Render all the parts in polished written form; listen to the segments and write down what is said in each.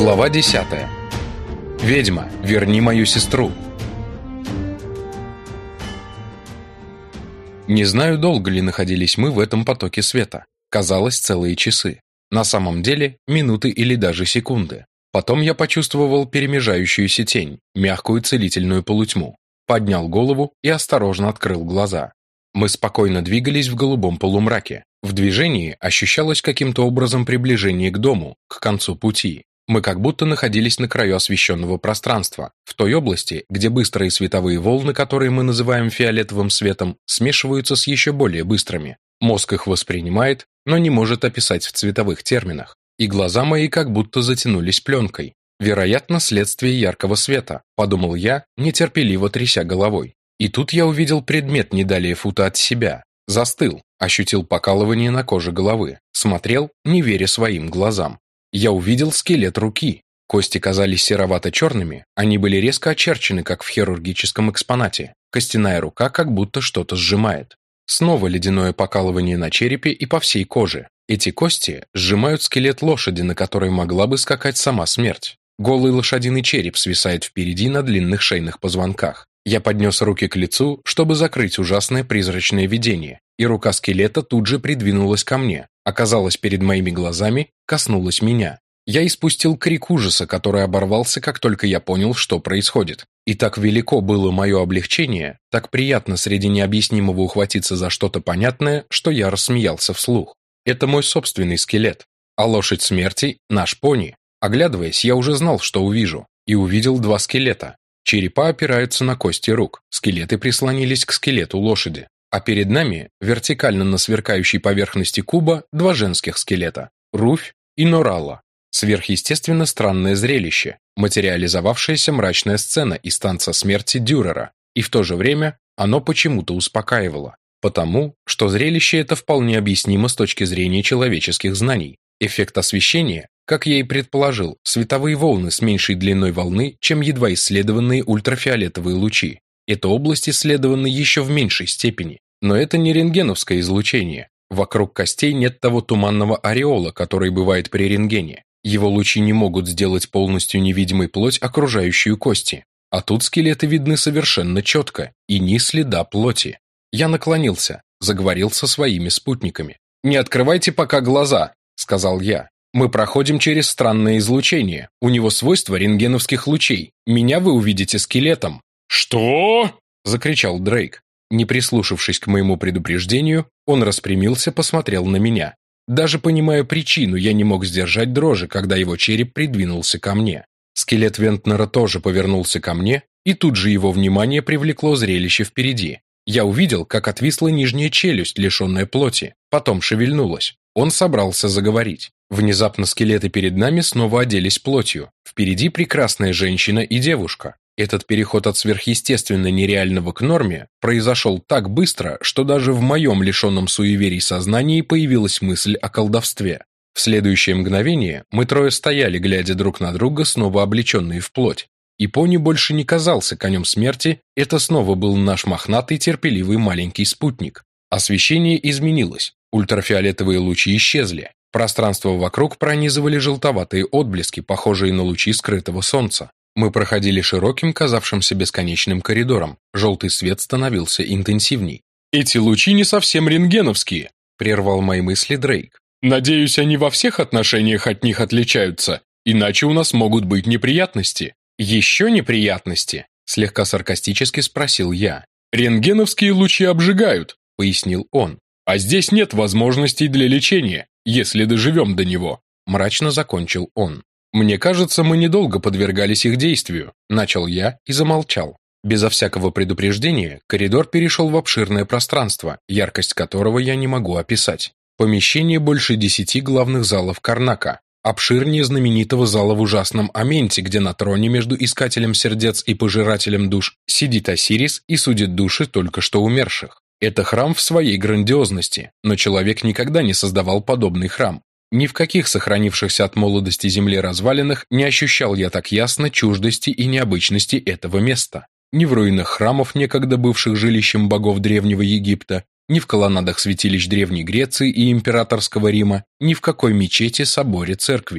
Глава 10. Ведьма, верни мою сестру. Не знаю, долго ли находились мы в этом потоке света. Казалось, целые часы. На самом деле, минуты или даже секунды. Потом я почувствовал перемежающуюся тень, мягкую целительную полутьму. Поднял голову и осторожно открыл глаза. Мы спокойно двигались в голубом полумраке. В движении ощущалось каким-то образом приближение к дому, к концу пути. Мы как будто находились на краю освещенного пространства, в той области, где быстрые световые волны, которые мы называем фиолетовым светом, смешиваются с еще более быстрыми. Мозг их воспринимает, но не может описать в цветовых терминах. И глаза мои как будто затянулись пленкой. Вероятно, следствие яркого света, подумал я, нетерпеливо тряся головой. И тут я увидел предмет не далее фута от себя. Застыл, ощутил покалывание на коже головы, смотрел, не веря своим глазам. Я увидел скелет руки. Кости казались серовато-черными, они были резко очерчены, как в хирургическом экспонате. Костяная рука как будто что-то сжимает. Снова ледяное покалывание на черепе и по всей коже. Эти кости сжимают скелет лошади, на которой могла бы скакать сама смерть. Голый лошадиный череп свисает впереди на длинных шейных позвонках. Я поднес руки к лицу, чтобы закрыть ужасное призрачное видение, и рука скелета тут же придвинулась ко мне, оказалась перед моими глазами, коснулась меня. Я испустил крик ужаса, который оборвался, как только я понял, что происходит. И так велико было мое облегчение, так приятно среди необъяснимого ухватиться за что-то понятное, что я рассмеялся вслух. Это мой собственный скелет, а лошадь смерти – наш пони. Оглядываясь, я уже знал, что увижу, и увидел два скелета. Черепа опираются на кости рук, скелеты прислонились к скелету лошади, а перед нами, вертикально на сверкающей поверхности куба, два женских скелета – Руфь и Норалла. Сверхъестественно странное зрелище, материализовавшаяся мрачная сцена из танца смерти Дюрера, и в то же время оно почему-то успокаивало, потому что зрелище это вполне объяснимо с точки зрения человеческих знаний. Эффект освещения, как я и предположил, световые волны с меньшей длиной волны, чем едва исследованные ультрафиолетовые лучи. Эта область исследована еще в меньшей степени, но это не рентгеновское излучение. Вокруг костей нет того туманного ореола, который бывает при рентгене. Его лучи не могут сделать полностью невидимой плоть, окружающую кости. А тут скелеты видны совершенно четко, и ни следа плоти. Я наклонился, заговорил со своими спутниками. «Не открывайте пока глаза», — сказал я. «Мы проходим через странное излучение. У него свойства рентгеновских лучей. Меня вы увидите скелетом». «Что?» — закричал Дрейк. Не прислушавшись к моему предупреждению, он распрямился, посмотрел на меня. Даже понимая причину, я не мог сдержать дрожи, когда его череп придвинулся ко мне. Скелет Вентнера тоже повернулся ко мне, и тут же его внимание привлекло зрелище впереди. Я увидел, как отвисла нижняя челюсть, лишенная плоти, потом шевельнулась. Он собрался заговорить. Внезапно скелеты перед нами снова оделись плотью. Впереди прекрасная женщина и девушка. Этот переход от сверхъестественно нереального к норме произошел так быстро, что даже в моем лишенном суеверий сознании появилась мысль о колдовстве. В следующее мгновение мы трое стояли, глядя друг на друга, снова облеченные в плоть. И пони больше не казался конем смерти, это снова был наш мохнатый, терпеливый маленький спутник. Освещение изменилось, ультрафиолетовые лучи исчезли. Пространство вокруг пронизывали желтоватые отблески, похожие на лучи скрытого солнца. Мы проходили широким, казавшимся бесконечным коридором. Желтый свет становился интенсивней. «Эти лучи не совсем рентгеновские», — прервал мои мысли Дрейк. «Надеюсь, они во всех отношениях от них отличаются, иначе у нас могут быть неприятности». «Еще неприятности?» — слегка саркастически спросил я. «Рентгеновские лучи обжигают», — пояснил он. «А здесь нет возможностей для лечения, если доживем до него», — мрачно закончил он. «Мне кажется, мы недолго подвергались их действию», — начал я и замолчал. Безо всякого предупреждения коридор перешел в обширное пространство, яркость которого я не могу описать. Помещение больше 10 главных залов Карнака, обширнее знаменитого зала в ужасном Аменте, где на троне между искателем сердец и пожирателем душ сидит Осирис и судит души только что умерших. Это храм в своей грандиозности, но человек никогда не создавал подобный храм. Ни в каких сохранившихся от молодости земле развалинах не ощущал я так ясно чуждости и необычности этого места. Ни в руинах храмов, некогда бывших жилищем богов Древнего Египта, ни в колоннадах святилищ Древней Греции и Императорского Рима, ни в какой мечети, соборе, церкви.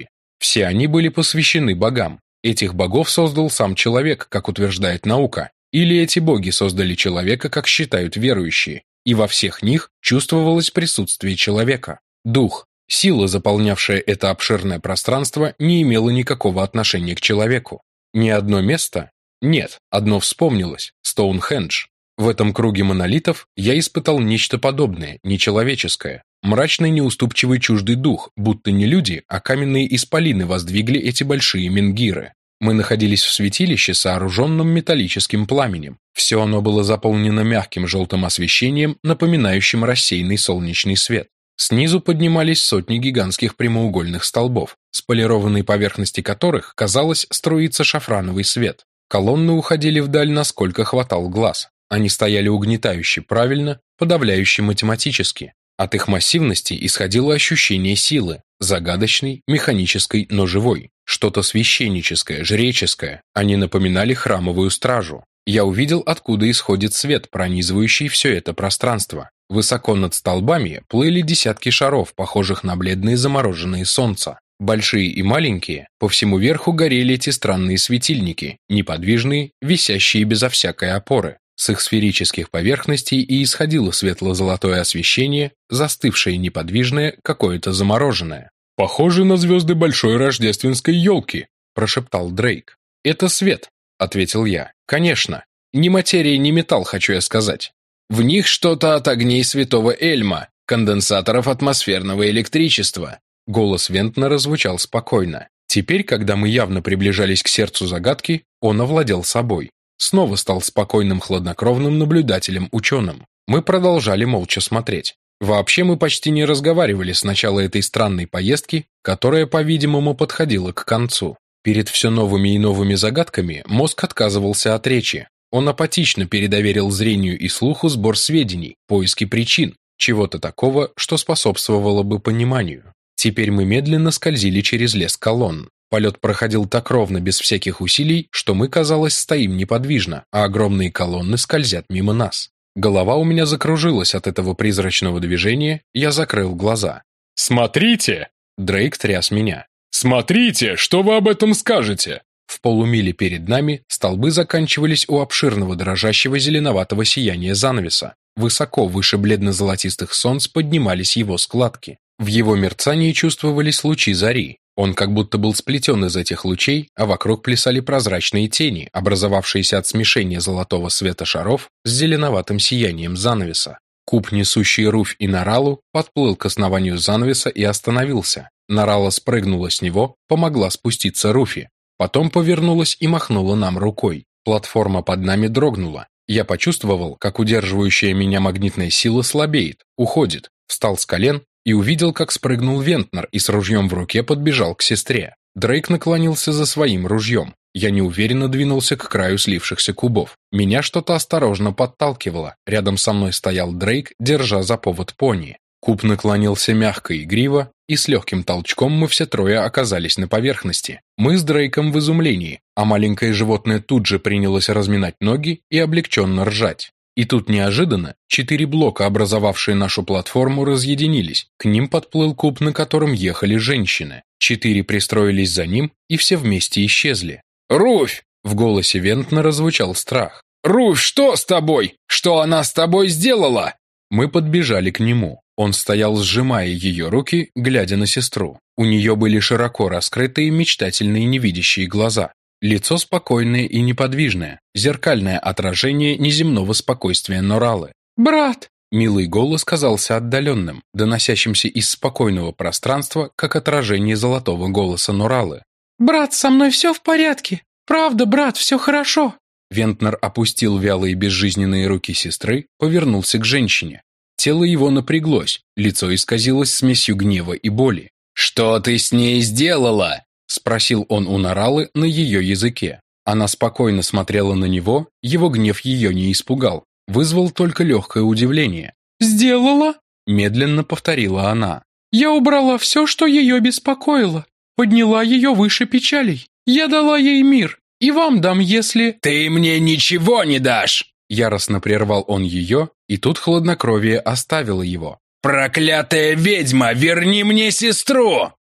Все они были посвящены богам. Этих богов создал сам человек, как утверждает наука, или эти боги создали человека, как считают верующие, и во всех них чувствовалось присутствие человека. Дух, сила, заполнявшая это обширное пространство, не имела никакого отношения к человеку. Ни одно место? Нет, одно вспомнилось – Стоунхендж. В этом круге монолитов я испытал нечто подобное, нечеловеческое. Мрачный, неуступчивый, чуждый дух, будто не люди, а каменные исполины воздвигли эти большие менгиры. Мы находились в святилище, сооруженном металлическим пламенем. Все оно было заполнено мягким желтым освещением, напоминающим рассеянный солнечный свет. Снизу поднимались сотни гигантских прямоугольных столбов, с полированной поверхности которых, казалось, струится шафрановый свет. Колонны уходили вдаль, насколько хватал глаз. Они стояли угнетающе правильно, подавляюще математически. От их массивности исходило ощущение силы, загадочной, механической, но живой. Что-то священническое, жреческое. Они напоминали храмовую стражу. Я увидел, откуда исходит свет, пронизывающий все это пространство. Высоко над столбами плыли десятки шаров, похожих на бледные замороженные солнца. Большие и маленькие, по всему верху горели эти странные светильники, неподвижные, висящие безо всякой опоры. С их сферических поверхностей и исходило светло-золотое освещение, застывшее неподвижное, какое-то замороженное. «Похоже на звезды большой рождественской елки», – прошептал Дрейк. «Это свет», – ответил я. «Конечно. Ни материя, ни металл, хочу я сказать. В них что-то от огней святого Эльма, конденсаторов атмосферного электричества». Голос Вентнера звучал спокойно. Теперь, когда мы явно приближались к сердцу загадки, он овладел собой. Снова стал спокойным, хладнокровным наблюдателем-ученым. Мы продолжали молча смотреть. Вообще мы почти не разговаривали с начала этой странной поездки, которая, по-видимому, подходила к концу. Перед все новыми и новыми загадками мозг отказывался от речи. Он апатично передоверил зрению и слуху сбор сведений, поиски причин, чего-то такого, что способствовало бы пониманию. Теперь мы медленно скользили через лес колонн. Полет проходил так ровно, без всяких усилий, что мы, казалось, стоим неподвижно, а огромные колонны скользят мимо нас. Голова у меня закружилась от этого призрачного движения, я закрыл глаза. «Смотрите!» Дрейк тряс меня. «Смотрите, что вы об этом скажете?» В полумиле перед нами столбы заканчивались у обширного дрожащего зеленоватого сияния занавеса. Высоко выше бледно-золотистых солнц поднимались его складки. В его мерцании чувствовались лучи зари. Он как будто был сплетен из этих лучей, а вокруг плясали прозрачные тени, образовавшиеся от смешения золотого света шаров с зеленоватым сиянием занавеса. Куб, несущий Руфь и Наралу, подплыл к основанию занавеса и остановился. Нарала спрыгнула с него, помогла спуститься Руфи. Потом повернулась и махнула нам рукой. Платформа под нами дрогнула. Я почувствовал, как удерживающая меня магнитная сила слабеет, уходит, встал с колен и увидел, как спрыгнул Вентнер и с ружьем в руке подбежал к сестре. Дрейк наклонился за своим ружьем. Я неуверенно двинулся к краю слившихся кубов. Меня что-то осторожно подталкивало. Рядом со мной стоял Дрейк, держа за повод пони. Куб наклонился мягко и игриво, и с легким толчком мы все трое оказались на поверхности. Мы с Дрейком в изумлении, а маленькое животное тут же принялось разминать ноги и облегченно ржать. И тут неожиданно 4 блока, образовавшие нашу платформу, разъединились. К ним подплыл куб, на котором ехали женщины. 4 пристроились за ним, и все вместе исчезли. «Руфь!» — в голосе Вентнера звучал страх. «Руфь, что с тобой? Что она с тобой сделала?» Мы подбежали к нему. Он стоял, сжимая ее руки, глядя на сестру. У нее были широко раскрытые, мечтательные, невидящие глаза. Лицо спокойное и неподвижное, зеркальное отражение неземного спокойствия Норалы. «Брат!» Милый голос казался отдаленным, доносящимся из спокойного пространства, как отражение золотого голоса Норалы. «Брат, со мной все в порядке. Правда, брат, все хорошо». Вентнер опустил вялые безжизненные руки сестры, повернулся к женщине. Тело его напряглось, лицо исказилось смесью гнева и боли. «Что ты с ней сделала?» — спросил он у Норалы на ее языке. Она спокойно смотрела на него, его гнев ее не испугал, вызвал только легкое удивление. «Сделала?» — медленно повторила она. «Я убрала все, что ее беспокоило, подняла ее выше печалей. Я дала ей мир, и вам дам, если...» «Ты мне ничего не дашь!» Яростно прервал он ее, и тут хладнокровие оставило его. «Проклятая ведьма, верни мне сестру!»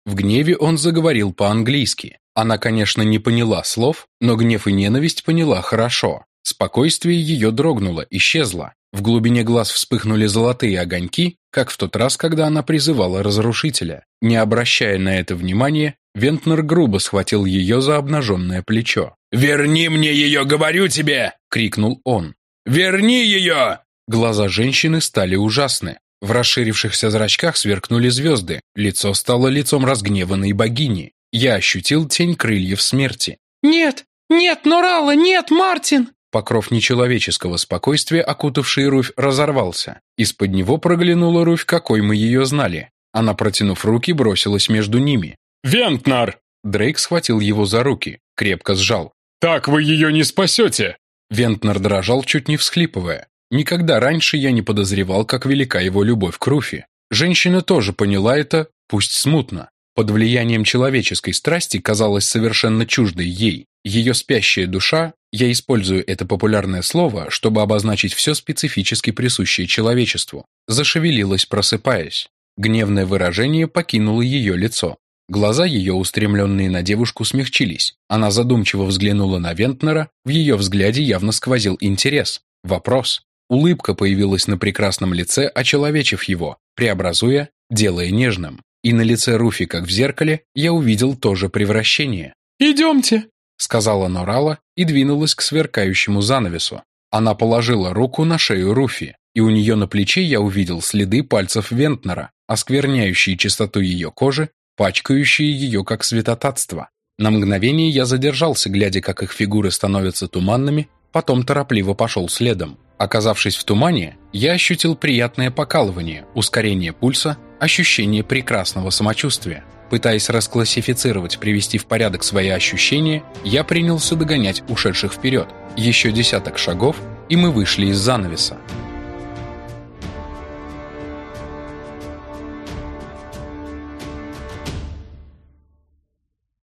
В гневе он заговорил по-английски. Она, конечно, не поняла слов, но гнев и ненависть поняла хорошо. Спокойствие ее дрогнуло, исчезло. В глубине глаз вспыхнули золотые огоньки, как в тот раз, когда она призывала разрушителя. Не обращая на это внимания, Вентнер грубо схватил ее за обнаженное плечо. «Верни мне ее, говорю тебе!» — крикнул он. «Верни ее!» Глаза женщины стали ужасны. В расширившихся зрачках сверкнули звезды, лицо стало лицом разгневанной богини. Я ощутил тень крыльев смерти. «Нет! Нет, Норала! Нет, Мартин!» Покров нечеловеческого спокойствия, окутавший Руфь, разорвался. Из-под него проглянула Руфь, какой мы ее знали. Она, протянув руки, бросилась между ними. «Вентнер!» Дрейк схватил его за руки, крепко сжал. «Так вы ее не спасете!» Вентнер дрожал, чуть не всхлипывая. Никогда раньше я не подозревал, как велика его любовь к Руфи. Женщина тоже поняла это, пусть смутно. Под влиянием человеческой страсти казалась совершенно чуждой ей. Ее спящая душа, я использую это популярное слово, чтобы обозначить все специфически присущее человечеству, зашевелилась, просыпаясь. Гневное выражение покинуло ее лицо. Глаза ее, устремленные на девушку, смягчились. Она задумчиво взглянула на Вентнера, в ее взгляде явно сквозил интерес. Вопрос. Улыбка появилась на прекрасном лице, очеловечив его, преобразуя, делая нежным. И на лице Руфи, как в зеркале, я увидел тоже превращение. «Идемте», — сказала Норала и двинулась к сверкающему занавесу. Она положила руку на шею Руфи, и у нее на плече я увидел следы пальцев Вентнера, оскверняющие чистоту ее кожи, пачкающие ее как святотатство. На мгновение я задержался, глядя, как их фигуры становятся туманными, потом торопливо пошел следом. Оказавшись в тумане, я ощутил приятное покалывание, ускорение пульса, ощущение прекрасного самочувствия. Пытаясь расклассифицировать, привести в порядок свои ощущения, я принялся догонять ушедших вперед. Еще 10 шагов, и мы вышли из занавеса.